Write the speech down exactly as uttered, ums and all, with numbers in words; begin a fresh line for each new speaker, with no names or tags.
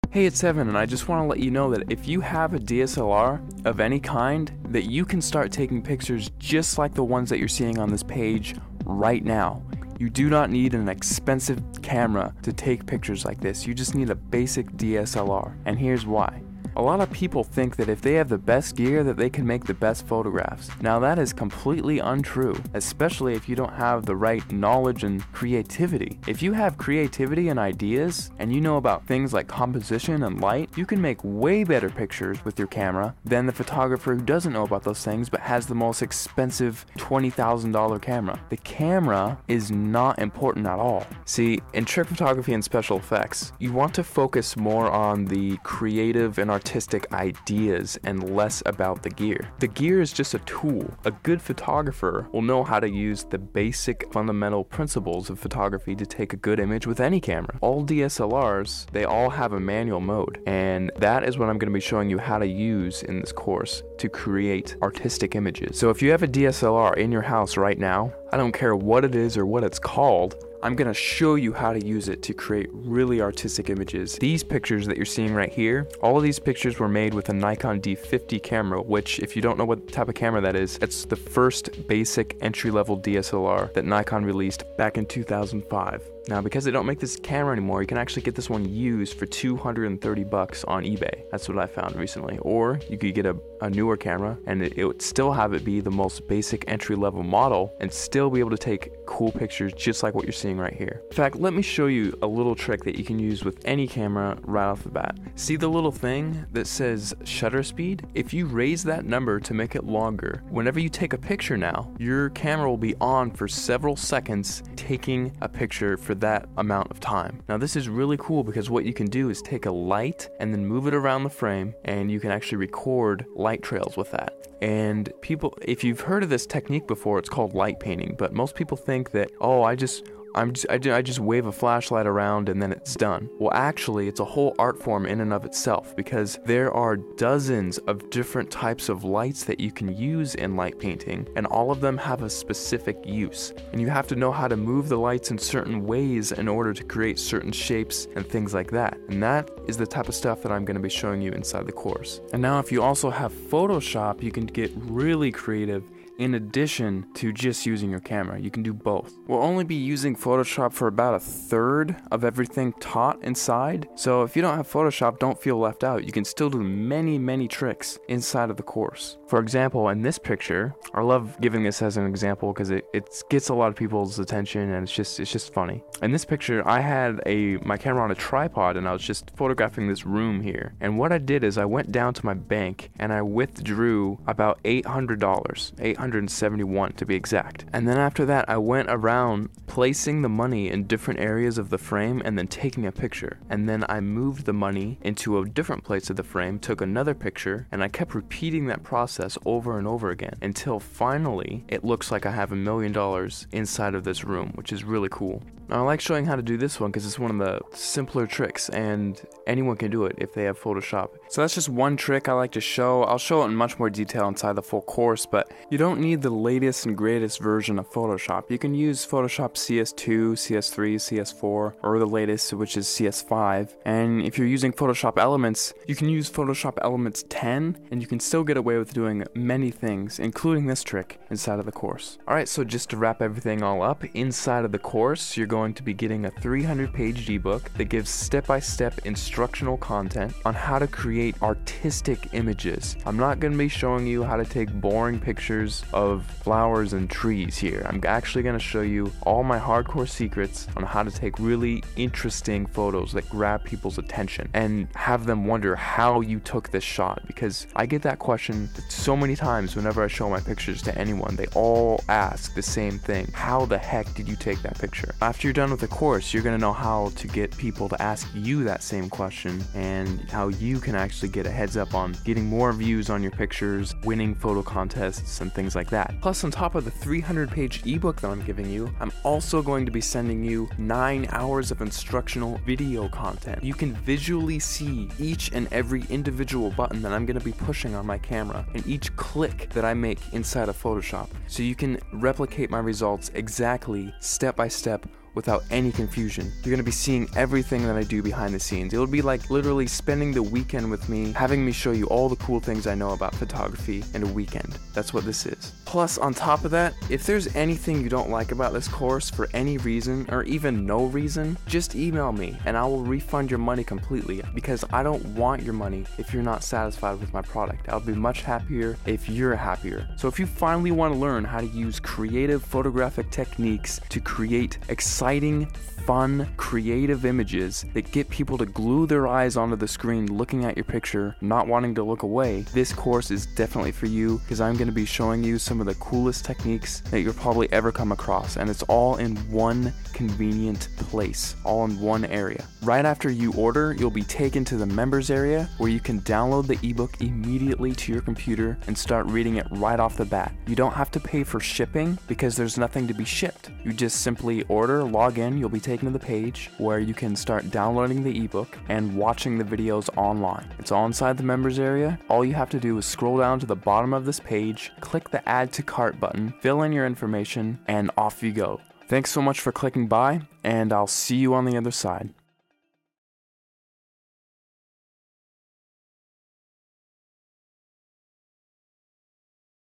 Hey, it's Evan, and I just want to let you know that if you have a D S L R of any kind, that you can start taking pictures just like the ones that you're seeing on this page right now. You do not need an expensive camera to take pictures like this. You just need a basic D S L R, and here's why. A lot of people think that if they have the best gear that they can make the best photographs. Now that is completely untrue, especially if you don't have the right knowledge and creativity. If you have creativity and ideas, and you know about things like composition and light, you can make way better pictures with your camera than the photographer who doesn't know about those things but has the most expensive twenty thousand dollars camera. The camera is not important at all. See, in trick photography and special effects, you want to focus more on the creative and artistic ideas and less about the gear. The gear is just a tool. A good photographer will know how to use the basic fundamental principles of photography to take a good image with any camera. All D S L Rs, they all have a manual mode, and that is what I'm going to be showing you how to use in this course to create artistic images. So if you have a D S L R in your house right now, I don't care what it is or what it's called, I'm going to show you how to use it to create really artistic images. These pictures that you're seeing right here, all of these pictures were made with a Nikon D fifty camera, which if you don't know what type of camera that is, it's the first basic entry-level D S L R that Nikon released back in two thousand five. Now, because they don't make this camera anymore, you can actually get this one used for two hundred thirty bucks on eBay. That's what I found recently. Or you could get a, a newer camera and it, it would still have it be the most basic entry-level model and still be able to take cool pictures just like what you're seeing right here. In fact, let me show you a little trick that you can use with any camera right off the bat. See the little thing that says shutter speed? If you raise that number to make it longer, whenever you take a picture now, your camera will be on for several seconds taking a picture for that amount of time. Now this is really cool because what you can do is take a light and then move it around the frame, and you can actually record light trails with that. And people, if you've heard of this technique before, it's called light painting, but most people think that, oh, I just I'm just, I, I just wave a flashlight around and then it's done. Well, actually, it's a whole art form in and of itself, because there are dozens of different types of lights that you can use in light painting, and all of them have a specific use. And you have to know how to move the lights in certain ways in order to create certain shapes and things like that. And that is the type of stuff that I'm going to be showing you inside the course. And now if you also have Photoshop, you can get really creative. In addition to just using your camera, you can do both. We'll only be using Photoshop for about a third of everything taught inside. So if you don't have Photoshop, don't feel left out. You can still do many, many tricks inside of the course. For example, in this picture, I love giving this as an example because it, it gets a lot of people's attention and it's just it's just funny. In this picture, I had a my camera on a tripod and I was just photographing this room here. And what I did is I went down to my bank and I withdrew about eight hundred dollars, eight hundred seventy-one to be exact. And then after that, I went around placing the money in different areas of the frame and then taking a picture. And then I moved the money into a different place of the frame, took another picture, and I kept repeating that process over and over again until finally it looks like I have a million dollars inside of this room, which is really cool. Now, I like showing how to do this one because it's one of the simpler tricks and anyone can do it if they have Photoshop. So that's just one trick I like to show. I'll show it in much more detail inside the full course, but you don't need the latest and greatest version of Photoshop. You can use Photoshop C S two, C S three, C S four, or the latest, which is C S five. And if you're using Photoshop Elements, you can use Photoshop Elements ten, and you can still get away with doing many things, including this trick, inside of the course. Alright, so just to wrap everything all up, inside of the course, you're going to be getting a three hundred page ebook that gives step-by-step instructional content on how to create artistic images. I'm not going to be showing you how to take boring pictures of flowers and trees here. I'm actually going to show you all my hardcore secrets on how to take really interesting photos that grab people's attention and have them wonder how you took this shot, because I get that question so many times whenever I show my pictures to anyone. They all ask the same thing: how the heck did you take that picture? After you're done with the course, you're going to know how to get people to ask you that same question and how you can actually get a heads up on getting more views on your pictures, winning photo contests, and things like that. Plus, on top of the three hundred page ebook that I'm giving you, I'm also going to be sending you nine hours of instructional video content. You can visually see each and every individual button that I'm going to be pushing on my camera and each click that I make inside of Photoshop, so you can replicate my results exactly step by step without any confusion. You're gonna be seeing everything that I do behind the scenes. It'll be like literally spending the weekend with me, having me show you all the cool things I know about photography in a weekend. That's what this is. Plus, on top of that, if there's anything you don't like about this course for any reason, or even no reason, just email me and I will refund your money completely, because I don't want your money if you're not satisfied with my product. I'll be much happier if you're happier. So if you finally want to learn how to use creative photographic techniques to create exciting, fun, creative images that get people to glue their eyes onto the screen looking at your picture, not wanting to look away, this course is definitely for you, because I'm going to be showing you some of the coolest techniques that you'll probably ever come across, and it's all in one convenient place, all in one area. Right after you order, you'll be taken to the members area where you can download the ebook immediately to your computer and start reading it right off the bat. You don't have to pay for shipping because there's nothing to be shipped. You just simply order, log in, you'll be taken to the page where you can start downloading the ebook and watching the videos online. It's all inside the members area. All you have to do is scroll down to the bottom of this page, click the add to cart button, fill in your information, and off you go. Thanks so much for clicking by, and I'll see you on the other side.